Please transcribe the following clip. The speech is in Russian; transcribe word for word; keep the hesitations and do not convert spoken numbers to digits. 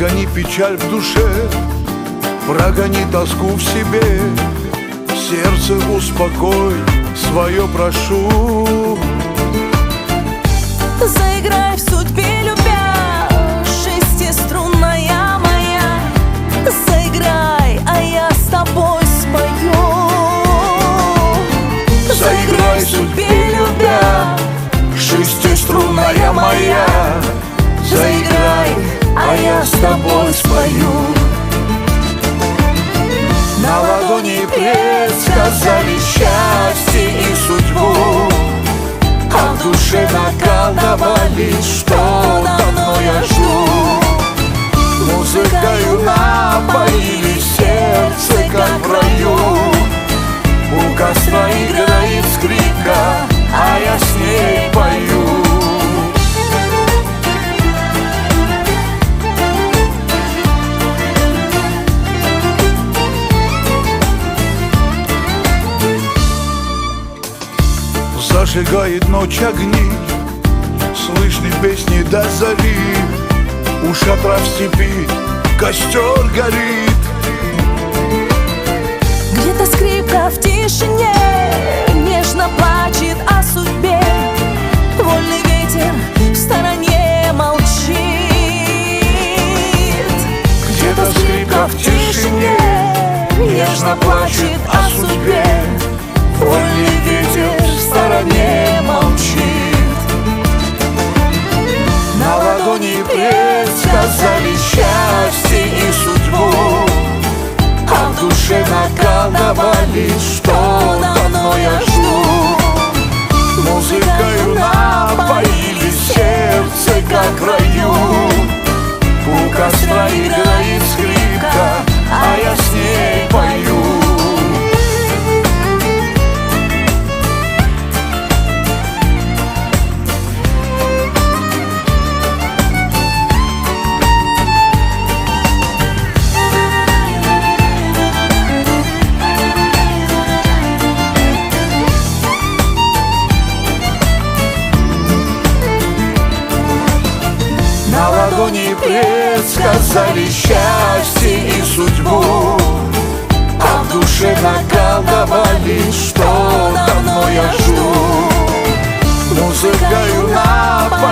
Прогони печаль в душе, прогони тоску в себе, сердце успокой, свое прошу. Заиграй в судьбе, любя, шестиструнная моя. Заиграй, а я с тобой спою. Заиграй в судьбе, любя, шестиструнная моя. Заиграй, а я с тобой спою. На ладони предсказали счастье и судьбу, а в душе наколдовали, что давно я жду. Музыкою напоили сердце, как в раю. У костра играет скрипка, а я с ней пою. Зажигает ночь огни, слышны песни до зари. У шатра в степи костер горит. Где-то скрипка в тишине нежно плачет о судьбе. Вольный ветер в стороне молчит. Где-то скрипка в тишине нежно плачет о судьбе. Вольный ветер в стороне молчит. На ладони предсказали счастье и судьбу, а в душе наколдовали, что давно я жду. Музыкою напоили сердце, как в раю. У костра играет скрипка, а я с ней пою. На ладони предсказали счастье и судьбу, а в душе наколдовали, что давно я жду. Музыкою напоили